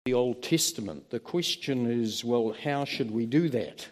the Old Testament. The question is, well, how should we do that?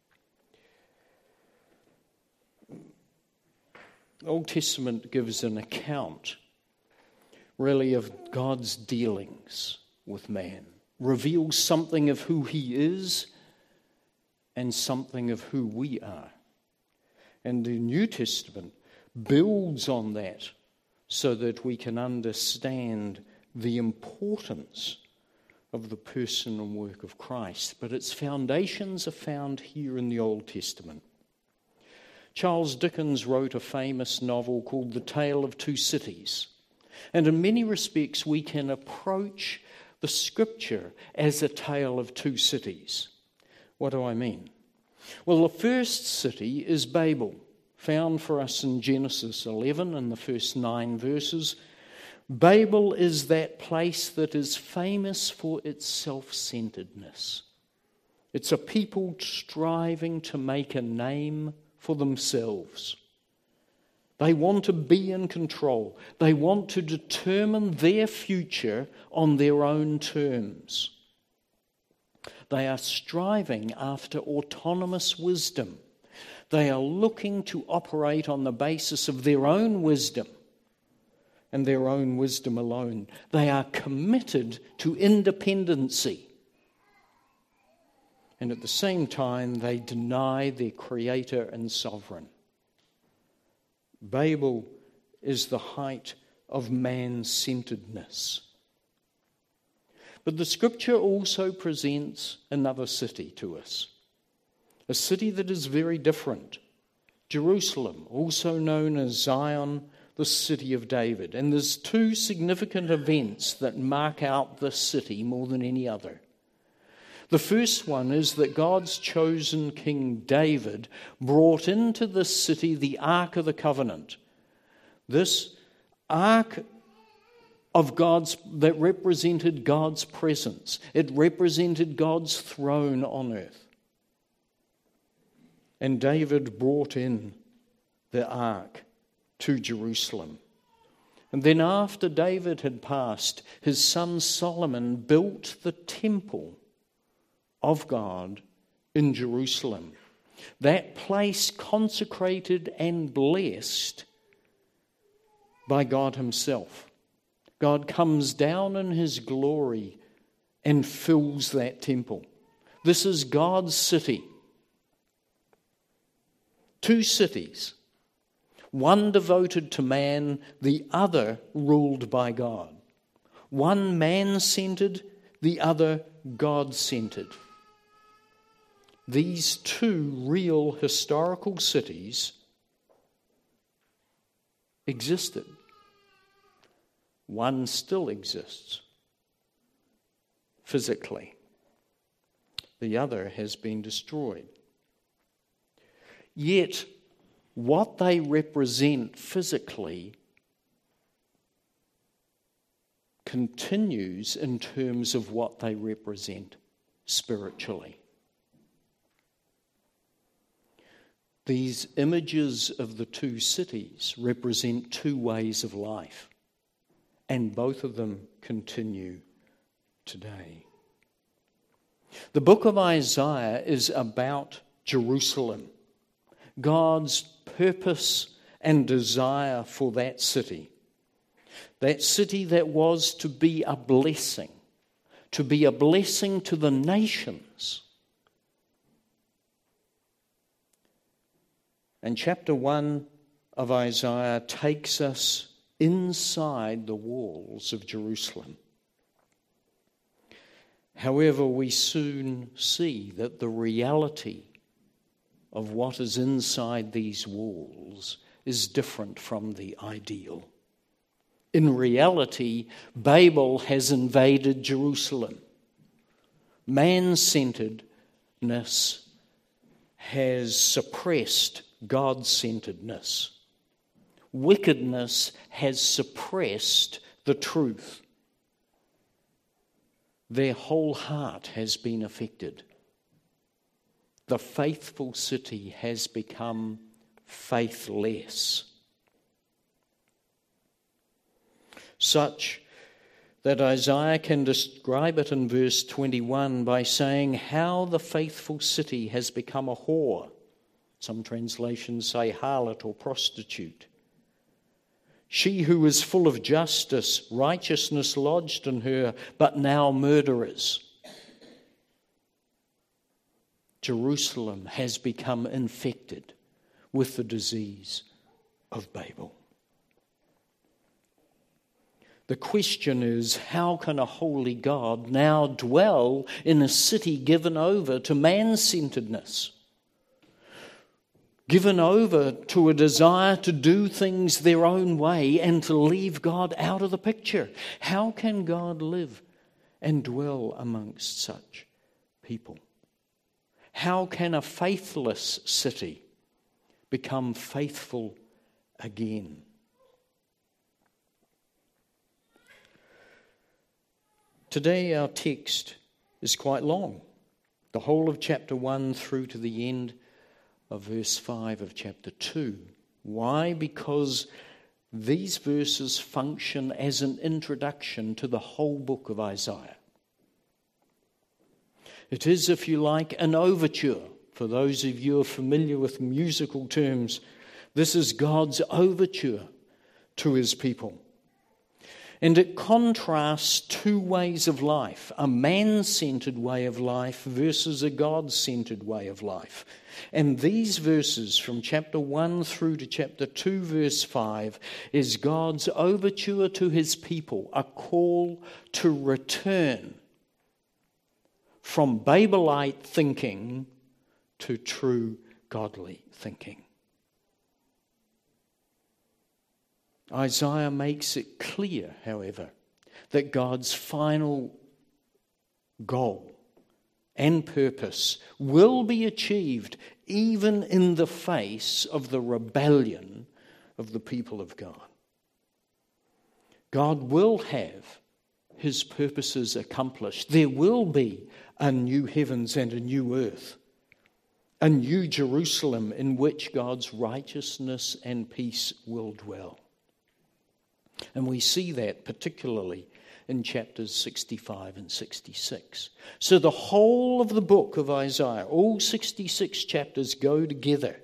The Old Testament gives an account, really, of God's dealings with man, reveals something of who he is and something of who we are. And the New Testament builds on that so that we can understand the importance of the person and work of Christ. But its foundations are found here in the Old Testament. Charles Dickens wrote a famous novel called The Tale of Two Cities. And in many respects, we can approach the Scripture as a tale of two cities. What do I mean? Well, the first city is Babel, found for us in Genesis 11 in the first 9 verses. Babel is that place that is famous for its self-centeredness. It's a people striving to make a name for themselves. They want to be in control. They want to determine their future on their own terms. They are striving after autonomous wisdom. They are looking to operate on the basis of their own wisdom and their own wisdom alone. They are committed to independency. And at the same time, they deny their Creator and Sovereign. Babel is the height of man-centeredness. But the Scripture also presents another city to us. A city that is very different. Jerusalem, also known as Zion, the city of David. And there's 2 significant events that mark out this city more than any other. The first one is that God's chosen King David brought into this city the Ark of the Covenant. This Ark of God's that represented God's presence. It represented God's throne on earth. And David brought in the ark to Jerusalem. And then after David had passed, his son Solomon built the temple of God in Jerusalem. That place consecrated and blessed by God himself. God comes down in his glory and fills that temple. This is God's city. 2 cities, one devoted to man, the other ruled by God. One man-centered, the other God-centered. These 2 real historical cities existed. One still exists physically. The other has been destroyed. Yet, what they represent physically continues in terms of what they represent spiritually. These images of the 2 cities represent 2 ways of life, and both of them continue today. The book of Isaiah is about Jerusalem, God's purpose and desire for that city that was to be a blessing to the nations. And chapter 1 of Isaiah takes us inside the walls of Jerusalem. However, we soon see that the reality of what is inside these walls is different from the ideal. In reality, Babel has invaded Jerusalem. Man-centeredness has suppressed God-centeredness. Wickedness has suppressed the truth. Their whole heart has been affected. The faithful city has become faithless. Such that Isaiah can describe it in verse 21 by saying how the faithful city has become a whore. Some translations say harlot or prostitute. She who is full of justice, righteousness lodged in her, but now murderers. Jerusalem has become infected with the disease of Babel. The question is, how can a holy God now dwell in a city given over to man-centeredness? Given over to a desire to do things their own way and to leave God out of the picture. How can God live and dwell amongst such people? How can a faithless city become faithful again? Today our text is quite long. The whole of chapter 1 through to the end of verse 5 of chapter 2. Why? Because these verses function as an introduction to the whole book of Isaiah. It is, if you like, an overture. For those of you who are familiar with musical terms, this is God's overture to his people. And it contrasts two ways of life, a man-centered way of life versus a God-centered way of life. And these verses from chapter 1 through to chapter 2 verse 5 is God's overture to his people, a call to return from Babelite thinking to true godly thinking. Isaiah makes it clear, however, that God's final goal and purpose will be achieved even in the face of the rebellion of the people of God. God will have his purposes accomplished. There will be a new heavens and a new earth, a new Jerusalem in which God's righteousness and peace will dwell. And we see that particularly in chapters 65 and 66. So the whole of the book of Isaiah, all 66 chapters, go together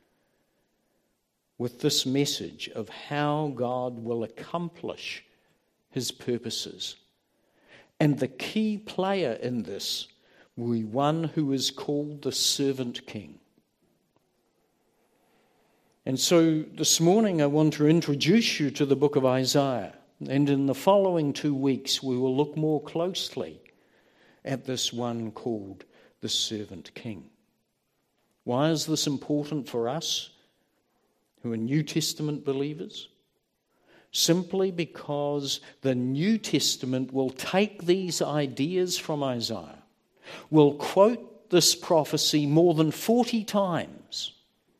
with this message of how God will accomplish his purposes. And the key player in this will be one who is called the servant king. And so this morning I want to introduce you to the book of Isaiah. And in the following 2 weeks we will look more closely at this one called the servant king. Why is this important for us who are New Testament believers? Simply because the New Testament will take these ideas from Isaiah, will quote this prophecy more than 40 times,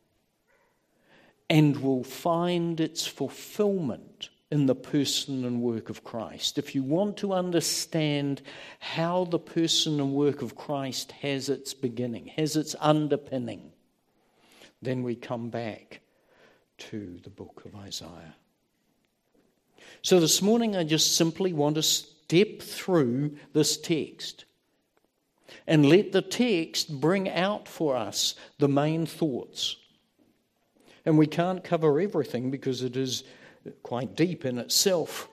and will find its fulfillment in the person and work of Christ. If you want to understand how the person and work of Christ has its beginning, has its underpinning, then we come back to the book of Isaiah. So this morning I just simply want to step through this text and let the text bring out for us the main thoughts. And we can't cover everything because it is quite deep in itself.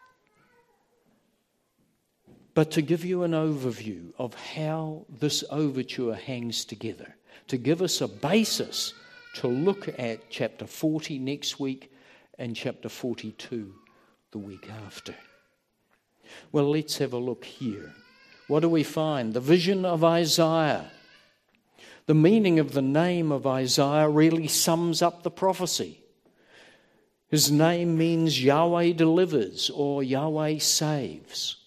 But to give you an overview of how this overture hangs together, to give us a basis to look at chapter 40 next week and chapter 42 the week after. Well, let's have a look here. What do we find? The vision of Isaiah. The meaning of the name of Isaiah really sums up the prophecy. His name means Yahweh delivers or Yahweh saves.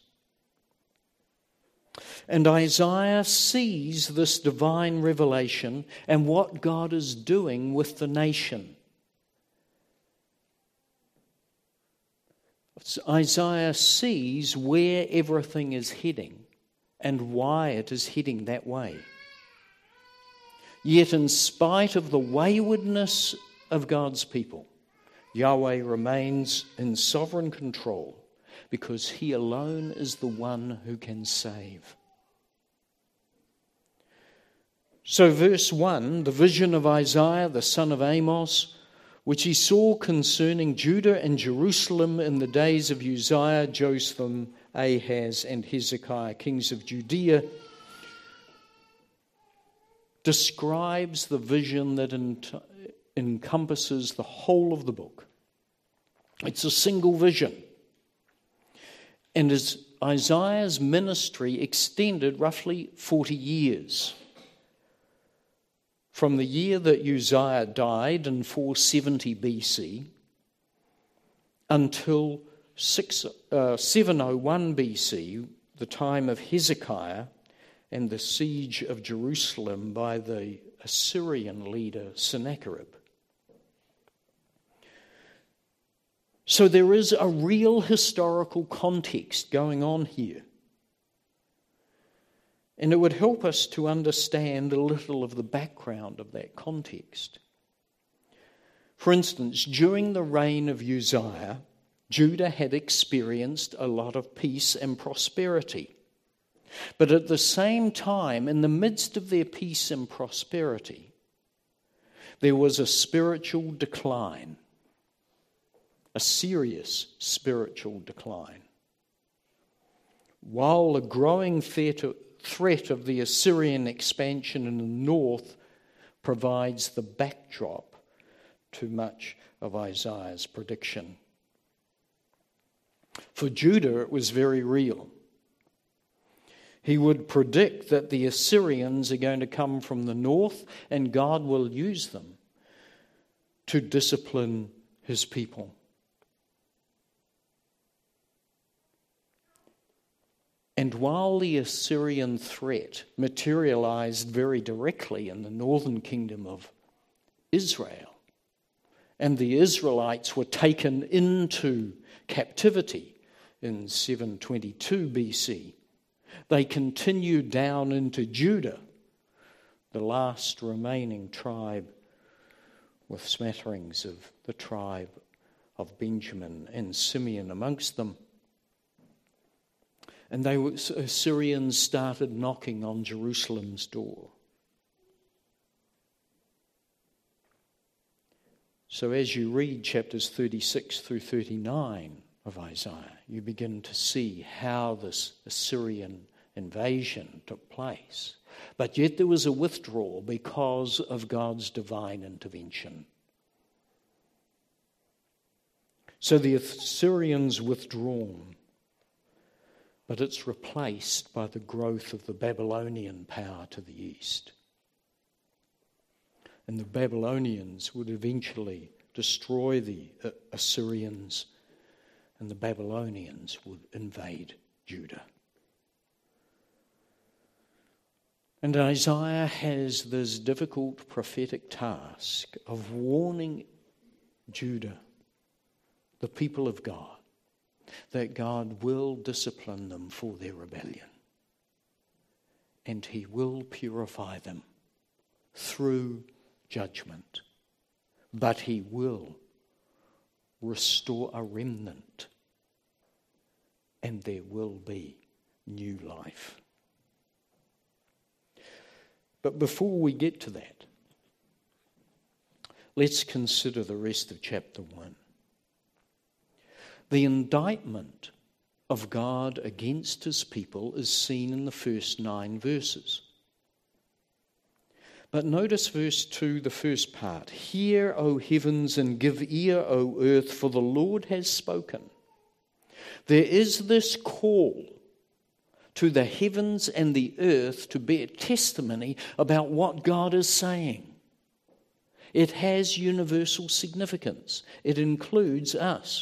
And Isaiah sees this divine revelation and what God is doing with the nation. Isaiah sees where everything is heading and why it is heading that way. Yet in spite of the waywardness of God's people, Yahweh remains in sovereign control, because he alone is the one who can save. So verse 1, the vision of Isaiah, the son of Amos, which he saw concerning Judah and Jerusalem in the days of Uzziah, Jotham, Ahaz, and Hezekiah, kings of Judea, describes the vision that encompasses the whole of the book. It's a single vision. And as Isaiah's ministry extended roughly 40 years. From the year that Uzziah died in 470 BC until 701 BC, the time of Hezekiah and the siege of Jerusalem by the Assyrian leader Sennacherib. So there is a real historical context going on here. And it would help us to understand a little of the background of that context. For instance, during the reign of Uzziah, Judah had experienced a lot of peace and prosperity. But at the same time, in the midst of their peace and prosperity, there was a spiritual decline, a serious spiritual decline. While the growing threat of the Assyrian expansion in the north provides the backdrop to much of Isaiah's prediction. For Judah, it was very real. He would predict that the Assyrians are going to come from the north and God will use them to discipline his people. And while the Assyrian threat materialized very directly in the northern kingdom of Israel, and the Israelites were taken into captivity in 722 BC, they continued down into Judah, the last remaining tribe with smatterings of the tribe of Benjamin and Simeon amongst them. And Assyrians started knocking on Jerusalem's door. So as you read chapters 36 through 39 of Isaiah, you begin to see how this Assyrian invasion took place. But yet there was a withdrawal because of God's divine intervention. So the Assyrians withdrawn, but it's replaced by the growth of the Babylonian power to the east. And the Babylonians would eventually destroy the Assyrians, and the Babylonians would invade Judah. And Isaiah has this difficult prophetic task of warning Judah, the people of God, that God will discipline them for their rebellion. And he will purify them through judgment. But he will restore a remnant. And there will be new life. But before we get to that, let's consider the rest of chapter 1. The indictment of God against his people is seen in the first 9 verses. But notice verse 2, the first part. Hear, O heavens, and give ear, O earth, for the Lord has spoken. There is this call to the heavens and the earth to bear testimony about what God is saying. It has universal significance. It includes us.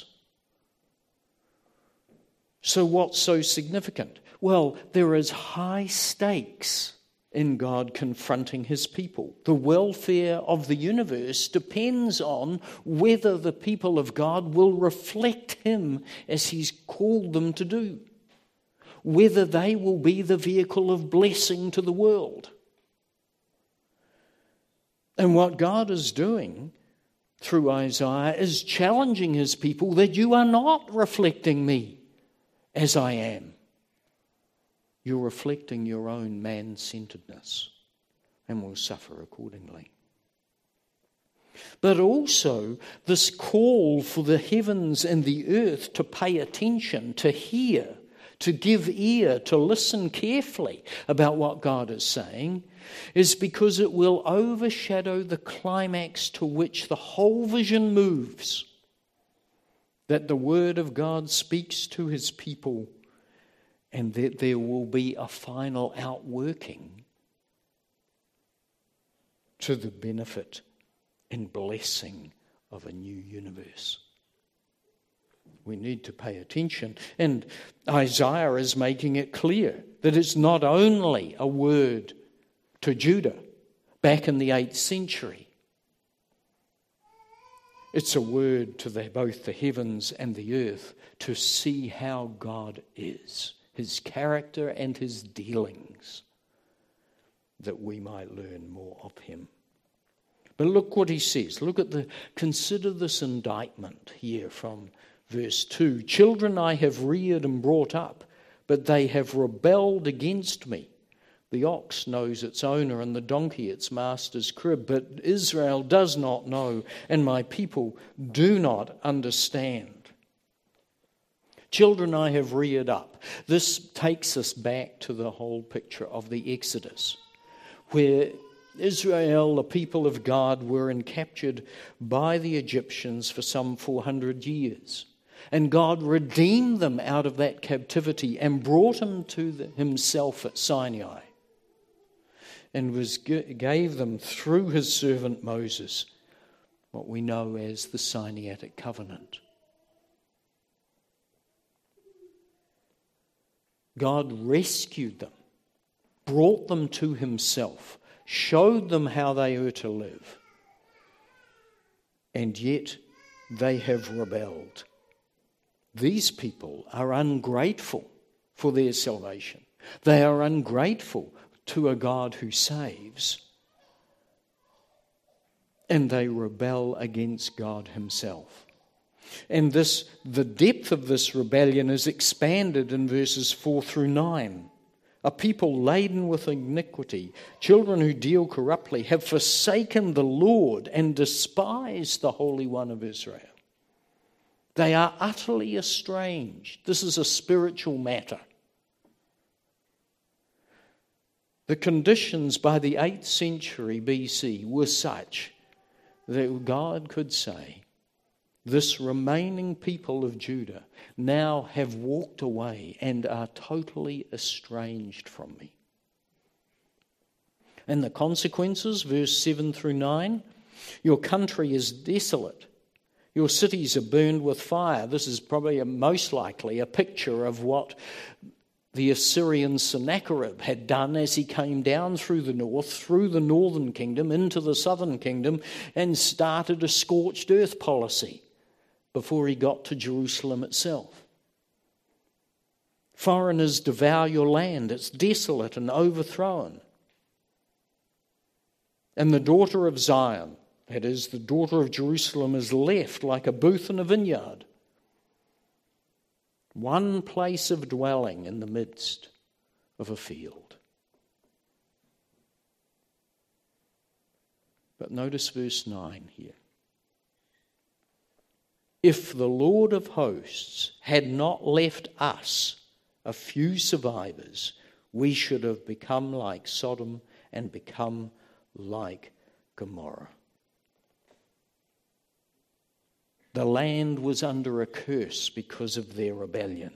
So what's so significant? Well, there is high stakes in God confronting his people. The welfare of the universe depends on whether the people of God will reflect him as he's called them to do. Whether they will be the vehicle of blessing to the world. And what God is doing through Isaiah is challenging his people that you are not reflecting me. as I am, you're reflecting your own man-centeredness and will suffer accordingly. But also this call for the heavens and the earth to pay attention, to hear, to give ear, to listen carefully about what God is saying, is because it will overshadow the climax to which the whole vision moves, that the Word of God speaks to His people, and that there will be a final outworking to the benefit and blessing of a new universe. We need to pay attention. And Isaiah is making it clear that it's not only a word to Judah back in the 8th century. It's a word to both the heavens and the earth to see how God is, His character and His dealings, that we might learn more of Him. But look what he says. Consider this indictment here from verse 2. Children I have reared and brought up, but they have rebelled against me. The ox knows its owner and the donkey its master's crib, but Israel does not know, and my people do not understand. Children I have reared up. This takes us back to the whole picture of the Exodus, where Israel, the people of God, were captured by the Egyptians for some 400 years. And God redeemed them out of that captivity and brought them to Himself at Sinai. And gave them through His servant Moses what we know as the Sinaitic covenant. God rescued them, brought them to Himself, showed them how they were to live, and yet they have rebelled. These people are ungrateful for their salvation. They are ungrateful to a God who saves, and they rebel against God Himself. And the depth of this rebellion is expanded in verses 4 through 9. A people laden with iniquity, children who deal corruptly, have forsaken the Lord and despised the Holy One of Israel. They are utterly estranged. This is a spiritual matter. The conditions by the 8th century BC were such that God could say, this remaining people of Judah now have walked away and are totally estranged from me. And the consequences, verse 7 through 9, your country is desolate. Your cities are burned with fire. This is probably most likely a picture of what the Assyrian Sennacherib had done as he came down through the north, through the northern kingdom, into the southern kingdom, and started a scorched earth policy before he got to Jerusalem itself. Foreigners devour your land. It's desolate and overthrown. And the daughter of Zion, that is, the daughter of Jerusalem, is left like a booth in a vineyard. One place of dwelling in the midst of a field. But notice verse 9 here. If the Lord of hosts had not left us a few survivors, we should have become like Sodom and become like Gomorrah. The land was under a curse because of their rebellion.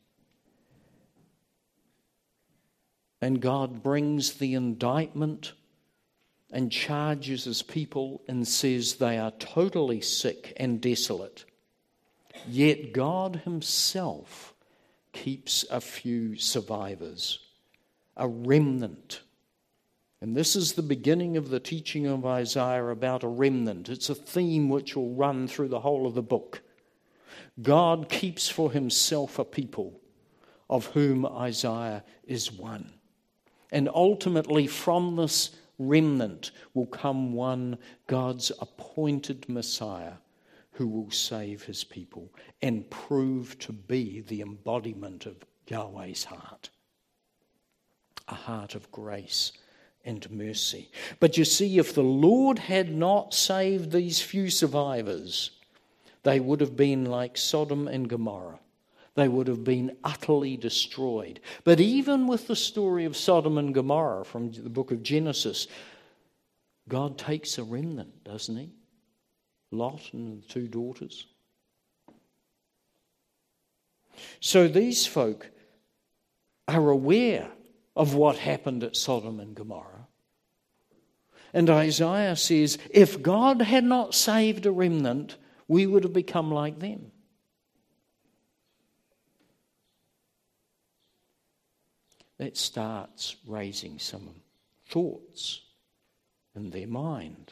And God brings the indictment and charges His people and says they are totally sick and desolate. Yet God Himself keeps a few survivors, a remnant. And this is the beginning of the teaching of Isaiah about a remnant. It's a theme which will run through the whole of the book. God keeps for Himself a people of whom Isaiah is one. And ultimately from this remnant will come one, God's appointed Messiah, who will save his people and prove to be the embodiment of Yahweh's heart. A heart of grace and mercy. But you see, if the Lord had not saved these few survivors, they would have been like Sodom and Gomorrah. They would have been utterly destroyed. But even with the story of Sodom and Gomorrah from the book of Genesis, God takes a remnant, doesn't he? Lot and the two daughters. So these folk are aware of what happened at Sodom and Gomorrah. And Isaiah says, if God had not saved a remnant, we would have become like them. That starts raising some thoughts in their mind.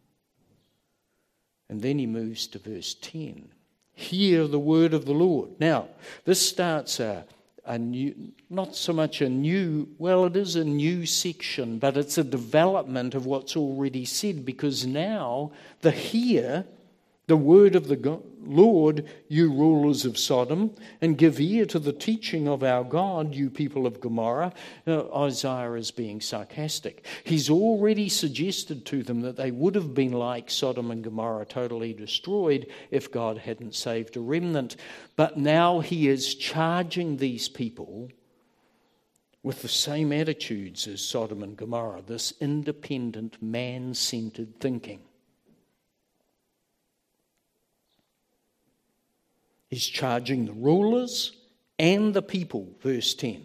And then he moves to verse 10. Hear the word of the Lord. Now, this starts a new, not so much a new, well, it is a new section, but it's a development of what's already said, because now the word of the Lord, you rulers of Sodom, and give ear to the teaching of our God, you people of Gomorrah. Now, Isaiah is being sarcastic. He's already suggested to them that they would have been like Sodom and Gomorrah, totally destroyed, if God hadn't saved a remnant. But now he is charging these people with the same attitudes as Sodom and Gomorrah, this independent, man-centered thinking. He's charging the rulers and the people, verse 10.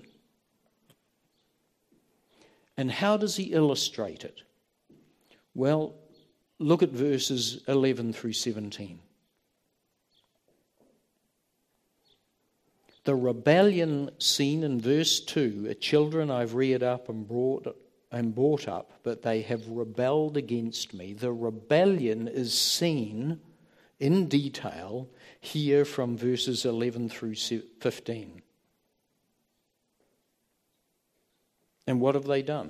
And how does he illustrate it? Well, look at verses 11 through 17. The rebellion seen in verse 2, children I've reared up and brought up, but they have rebelled against me. The rebellion is seen in detail here from verses 11 through 15. And what have they done?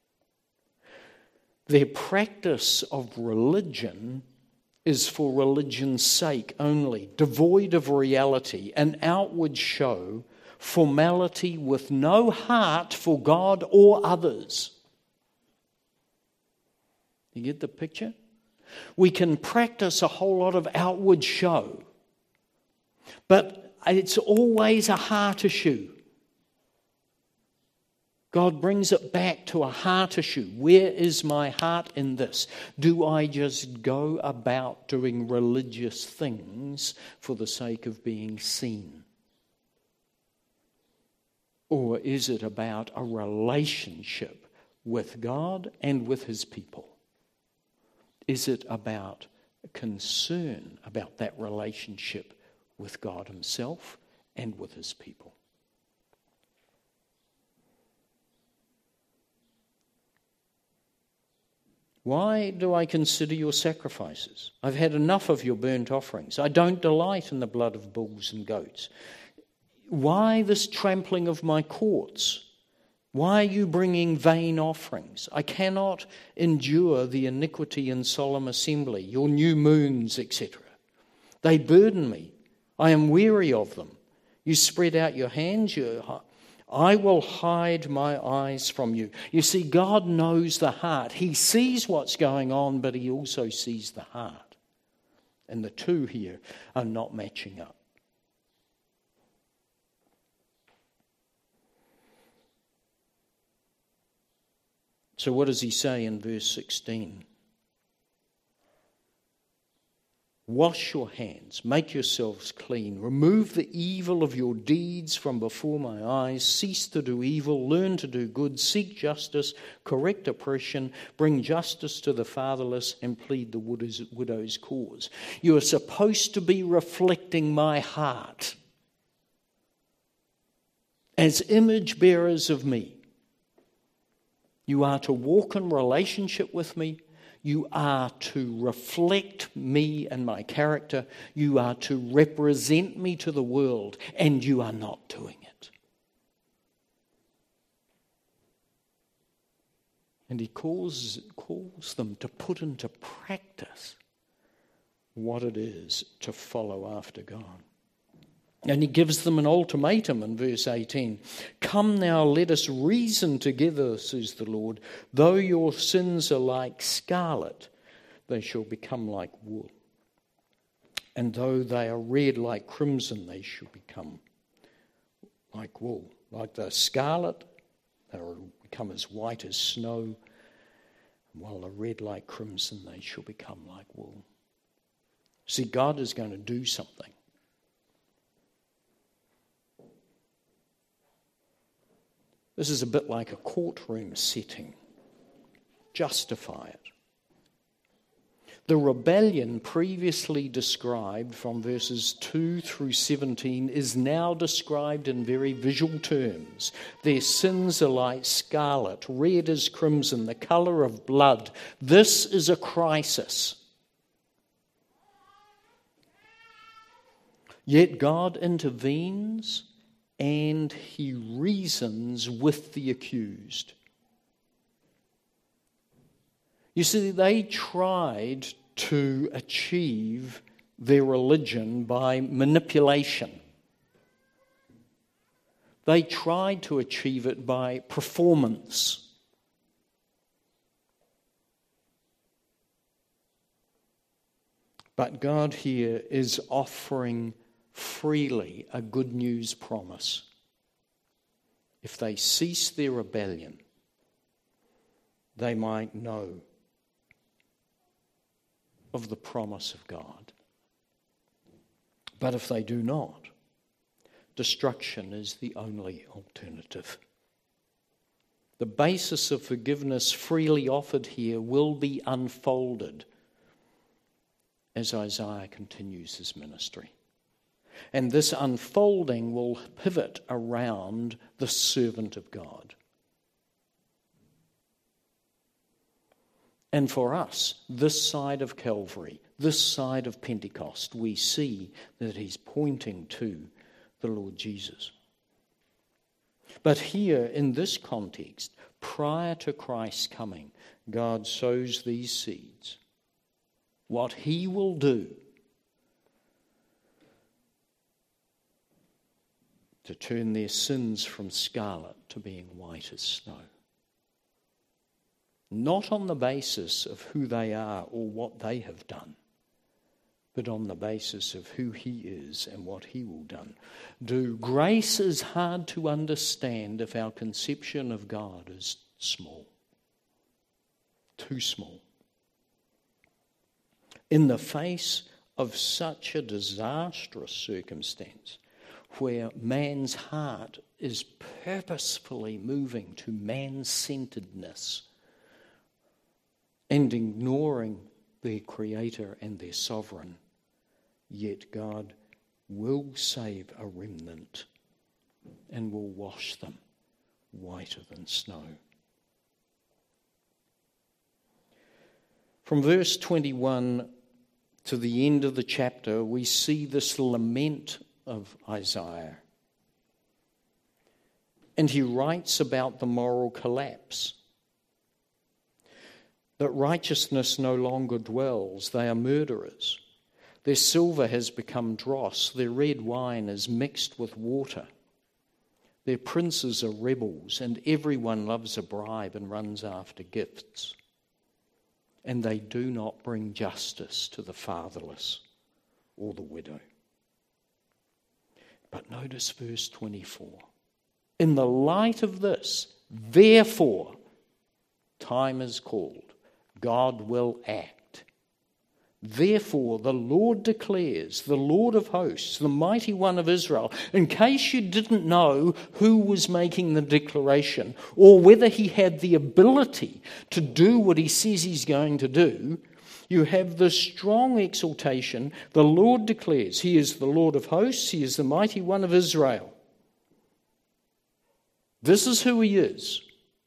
Their practice of religion is for religion's sake only, devoid of reality, an outward show, formality with no heart for God or others. You get the picture? We can practice a whole lot of outward show, but it's always a heart issue. God brings it back to a heart issue. Where is my heart in this? Do I just go about doing religious things for the sake of being seen? Or is it about a relationship with God and with his people? Is it about a concern about that relationship with God himself and with his people? Why do I consider your sacrifices? I've had enough of your burnt offerings. I don't delight in the blood of bulls and goats. Why this trampling of my courts? Why are you bringing vain offerings? I cannot endure the iniquity in solemn assembly, your new moons, etc. They burden me. I am weary of them. You spread out your hands. I will hide my eyes from you. You see, God knows the heart. He sees what's going on, but he also sees the heart. And the two here are not matching up. So what does he say in verse 16? Wash your hands, make yourselves clean, remove the evil of your deeds from before my eyes, cease to do evil, learn to do good, seek justice, correct oppression, bring justice to the fatherless, and plead the widow's cause. You are supposed to be reflecting my heart as image bearers of me. You are to walk in relationship with me. You are to reflect me and my character. You are to represent me to the world, and you are not doing it. And he calls them to put into practice what it is to follow after God. And he gives them an ultimatum in verse 18. Come now, let us reason together, says the Lord. Though your sins are like scarlet, they shall become like wool. And though they are red like crimson, they shall become like wool. Like the scarlet, they will become as white as snow. While they're red like crimson, they shall become like wool. See, God is going to do something. This is a bit like a courtroom setting. Justify it. The rebellion previously described from verses 2 through 17 is now described in very visual terms. Their sins are like scarlet, red as crimson, the colour of blood. This is a crisis. Yet God intervenes and he reasons with the accused. You see, they tried to achieve their religion by manipulation. They tried to achieve it by performance. But God here is offering freely a good news promise. If they cease their rebellion, they might know of the promise of God. But if they do not, destruction is the only alternative. The basis of forgiveness freely offered here will be unfolded as Isaiah continues his ministry. And this unfolding will pivot around the servant of God. And for us, this side of Calvary, this side of Pentecost, we see that he's pointing to the Lord Jesus. But here, in this context, prior to Christ's coming, God sows these seeds. What he will do to turn their sins from scarlet to being white as snow. Not on the basis of who they are or what they have done, but on the basis of who he is and what he will do. Grace is hard to understand if our conception of God is small. Too small. In the face of such a disastrous circumstance, where man's heart is purposefully moving to man-centeredness and ignoring their Creator and their Sovereign, yet God will save a remnant and will wash them whiter than snow. From verse 21 to the end of the chapter, we see this lament of Isaiah. And he writes about the moral collapse. That righteousness no longer dwells. They are murderers. Their silver has become dross. Their red wine is mixed with water. Their princes are rebels, and everyone loves a bribe and runs after gifts. And they do not bring justice to the fatherless or the widow. But notice verse 24. In the light of this, therefore, time is called. God will act. Therefore, the Lord declares, the Lord of hosts, the mighty one of Israel. In case you didn't know who was making the declaration or whether he had the ability to do what he says he's going to do, you have this strong exaltation. The Lord declares, he is the Lord of hosts, he is the mighty one of Israel. This is who he is.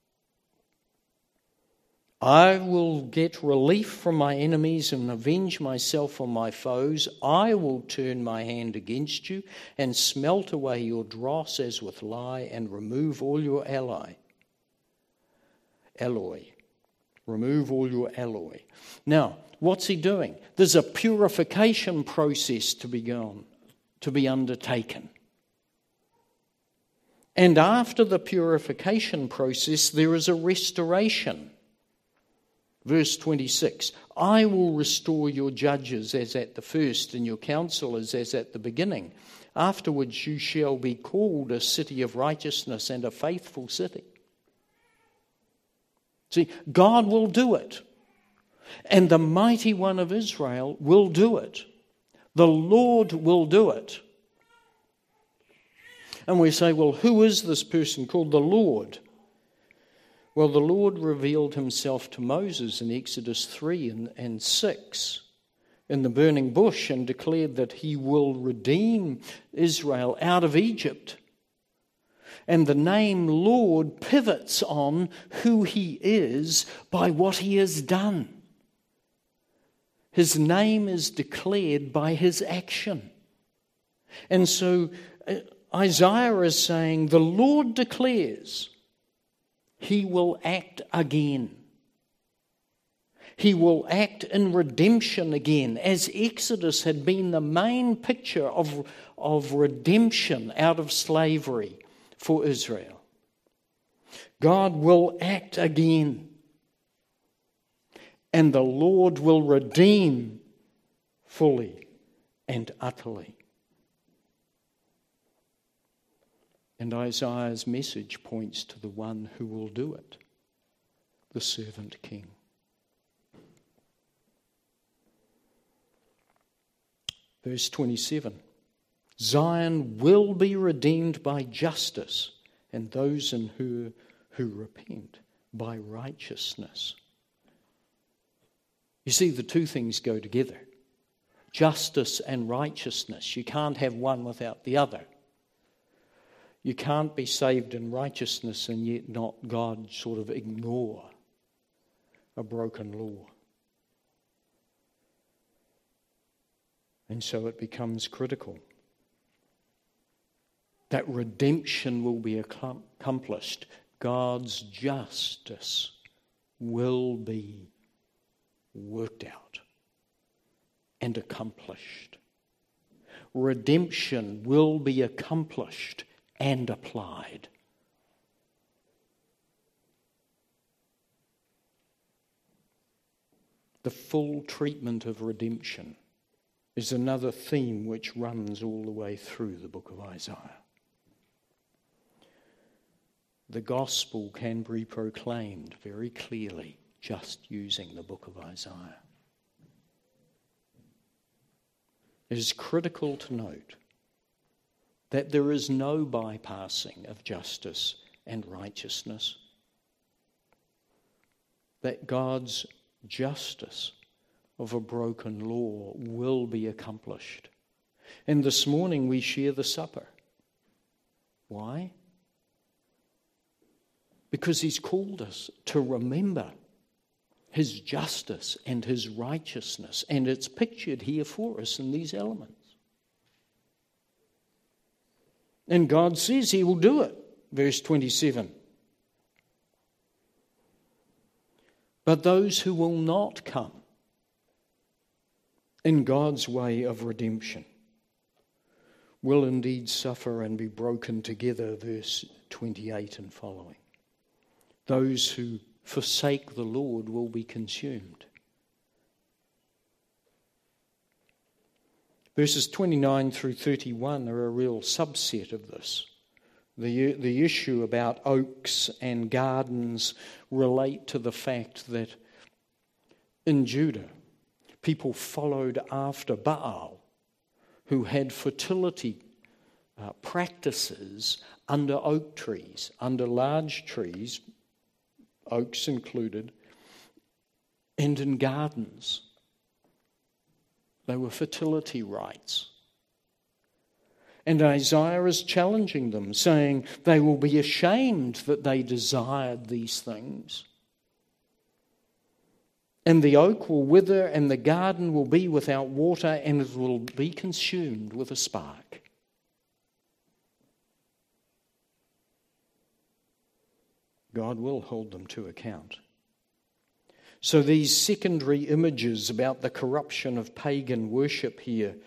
I will get relief from my enemies and avenge myself on my foes. I will turn my hand against you and smelt away your dross as with lye and remove all your alloy. Remove all your alloy. Now, what's he doing? There's a purification process to be undertaken. And after the purification process, there is a restoration. Verse 26, I will restore your judges as at the first, and your counselors as at the beginning. Afterwards you shall be called a city of righteousness and a faithful city. See, God will do it. And the mighty one of Israel will do it. The Lord will do it. And we say, well, who is this person called the Lord? Well, the Lord revealed himself to Moses in Exodus 3 and 6 in the burning bush and declared that he will redeem Israel out of Egypt. And the name Lord pivots on who he is by what he has done. His name is declared by his action. And so Isaiah is saying, the Lord declares he will act again. He will act in redemption again, as Exodus had been the main picture of redemption out of slavery for Israel. God will act again, and the Lord will redeem fully and utterly. And Isaiah's message points to the one who will do it, the servant king. Verse 27, Zion will be redeemed by justice, and those in her who repent by righteousness. You see, the two things go together. Justice and righteousness. You can't have one without the other. You can't be saved in righteousness and yet not God sort of ignore a broken law. And so it becomes critical that redemption will be accomplished. God's justice will be worked out and accomplished. Redemption will be accomplished and applied. The full treatment of redemption is another theme which runs all the way through the book of Isaiah. The gospel can be proclaimed very clearly just using the book of Isaiah. It is critical to note that there is no bypassing of justice and righteousness, that God's justice of a broken law will be accomplished. And this morning we share the supper. Why? Because he's called us to remember his justice and his righteousness, and it's pictured here for us in these elements. And God says he will do it. Verse 27. But those who will not come in God's way of redemption will indeed suffer and be broken together, verse 28 and following. Those who forsake the Lord will be consumed. Verses 29 through 31 are a real subset of this. The issue about oaks and gardens relate to the fact that in Judah, people followed after Baal, who had fertility practices under oak trees, under large trees, oaks included, and in gardens. They were fertility rites. And Isaiah is challenging them, saying they will be ashamed that they desired these things. And the oak will wither, and the garden will be without water, and it will be consumed with a spark. God will hold them to account. So these secondary images about the corruption of pagan worship here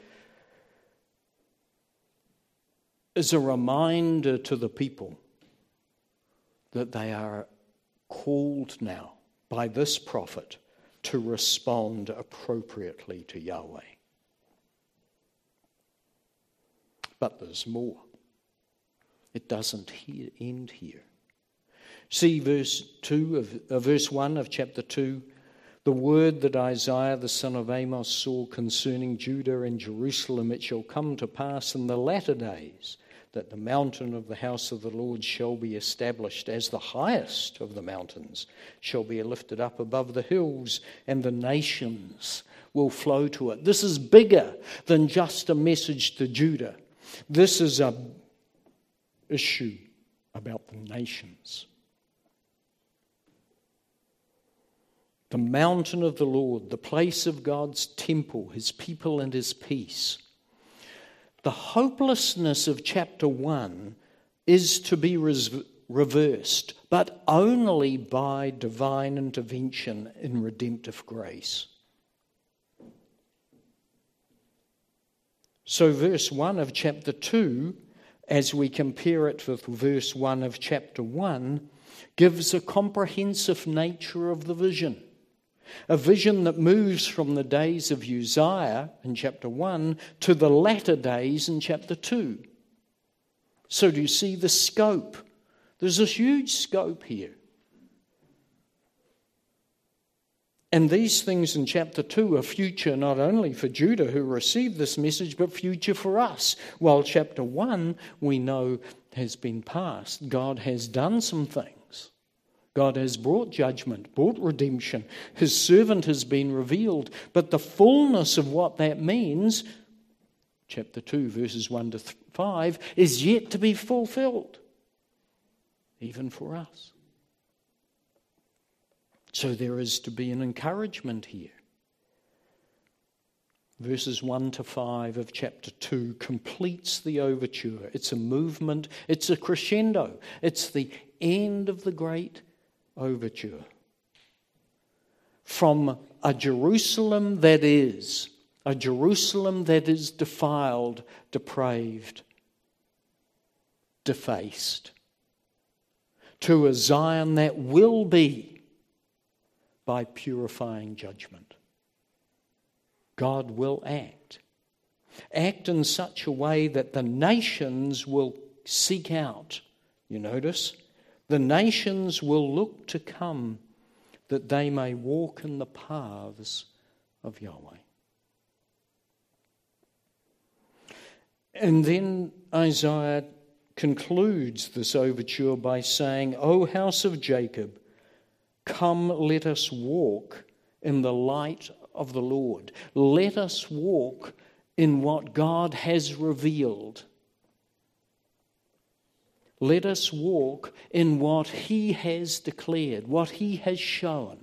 is a reminder to the people that they are called now by this prophet to respond appropriately to Yahweh. But there's more. It doesn't end here. See verse 1 of chapter 2. The word that Isaiah the son of Amos saw concerning Judah and Jerusalem, it shall come to pass in the latter days that the mountain of the house of the Lord shall be established as the highest of the mountains, shall be lifted up above the hills, and the nations will flow to it. This is bigger than just a message to Judah. This is an issue about the nations. The mountain of the Lord, the place of God's temple, his people and his peace. The hopelessness of chapter 1 is to be reversed, but only by divine intervention in redemptive grace. So verse 1 of chapter 2, as we compare it with verse 1 of chapter 1, gives a comprehensive nature of the vision. A vision that moves from the days of Uzziah in chapter 1 to the latter days in chapter 2. So do you see the scope? There's a huge scope here. And these things in chapter 2 are future not only for Judah who received this message, but future for us. While chapter 1, we know, has been past. God has done some things. God has brought judgment, brought redemption. His servant has been revealed. But the fullness of what that means, chapter 2, verses 1 to 5, is yet to be fulfilled, even for us. So there is to be an encouragement here. Verses 1 to 5 of chapter 2 completes the overture. It's a movement, it's a crescendo. It's the end of the great overture. From a Jerusalem that is defiled, depraved, defaced, to a Zion that will be by purifying judgment. God will act in such a way that the nations will seek out. You notice? The nations will look to come that they may walk in the paths of Yahweh. And then Isaiah concludes this overture by saying, O house of Jacob, come, let us walk in the light of the Lord. Let us walk in what God has revealed. Let us walk in what he has declared, what he has shown.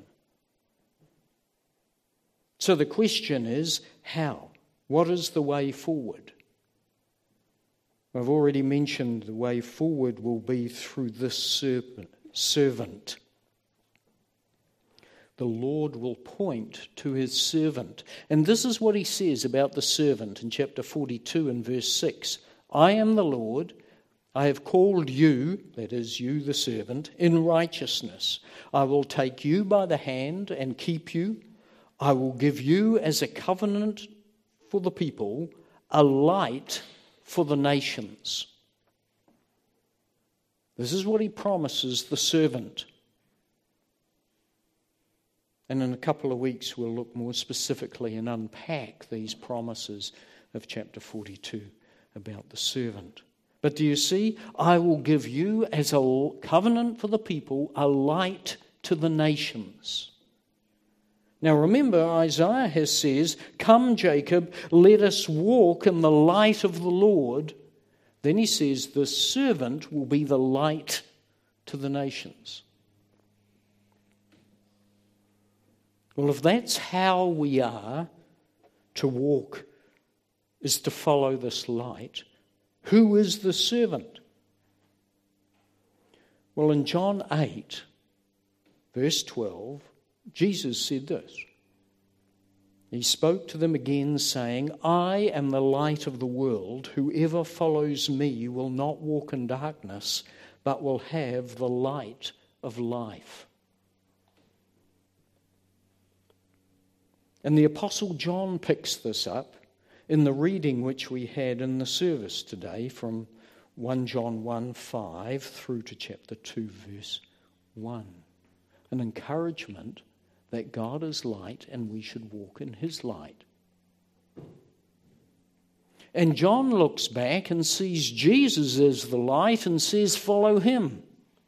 So the question is, how? What is the way forward? I've already mentioned the way forward will be through this servant. The Lord will point to his servant. And this is what he says about the servant in chapter 42 and verse 6. I am the Lord. I have called you, that is you the servant, in righteousness. I will take you by the hand and keep you. I will give you as a covenant for the people, a light for the nations. This is what he promises the servant. And in a couple of weeks we'll look more specifically and unpack these promises of chapter 42 about the servant. But do you see? I will give you as a covenant for the people, a light to the nations. Now remember, Isaiah says, come Jacob, let us walk in the light of the Lord. Then he says, the servant will be the light to the nations. Well, if that's how we are to walk, is to follow this light, who is the servant? Well, in John 8, verse 12, Jesus said this. He spoke to them again, saying, I am the light of the world. Whoever follows me will not walk in darkness, but will have the light of life. And the Apostle John picks this up in the reading which we had in the service today from 1 John 1:5 through to chapter 2, verse 1. An encouragement that God is light and we should walk in his light. And John looks back and sees Jesus as the light and says, follow him.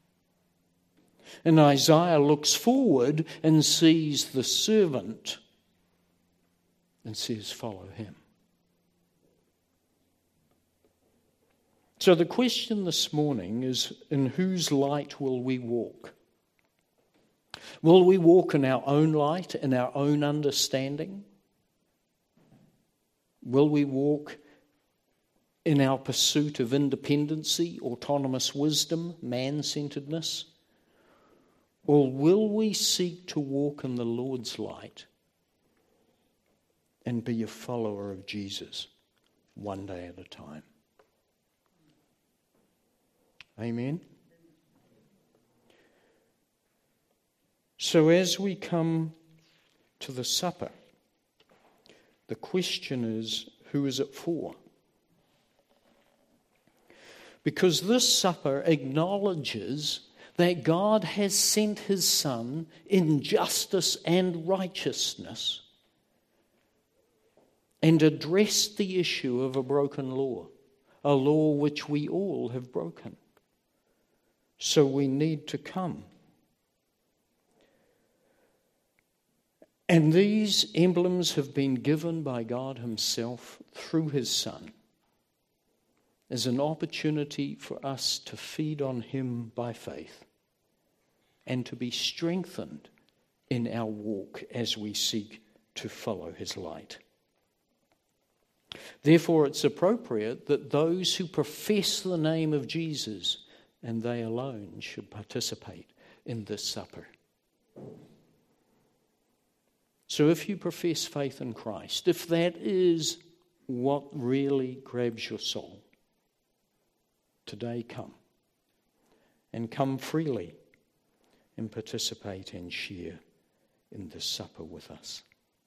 And Isaiah looks forward and sees the servant and says, follow him. So the question this morning is, in whose light will we walk? Will we walk in our own light, in our own understanding? Will we walk in our pursuit of independency, autonomous wisdom, man-centeredness? Or will we seek to walk in the Lord's light and be a follower of Jesus one day at a time? Amen? So as we come to the supper, the question is, who is it for? Because this supper acknowledges that God has sent his Son in justice and righteousness and addressed the issue of a broken law, a law which we all have broken. So we need to come. And these emblems have been given by God himself through his Son as an opportunity for us to feed on him by faith and to be strengthened in our walk as we seek to follow his light. Therefore, it's appropriate that those who profess the name of Jesus, and they alone, should participate in this supper. So if you profess faith in Christ, if that is what really grabs your soul, today come. And come freely and participate and share in this supper with us.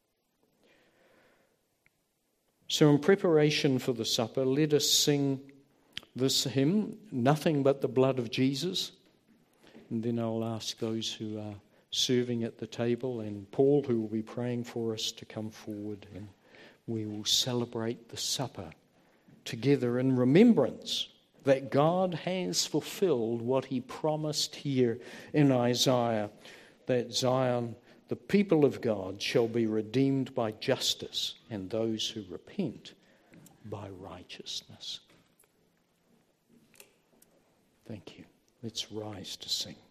So in preparation for the supper, let us sing this hymn, Nothing But the Blood of Jesus. And then I'll ask those who are serving at the table and Paul, who will be praying for us, to come forward, and we will celebrate the supper together in remembrance that God has fulfilled what he promised here in Isaiah, that Zion, the people of God, shall be redeemed by justice, and those who repent by righteousness. Thank you. Let's rise to sing.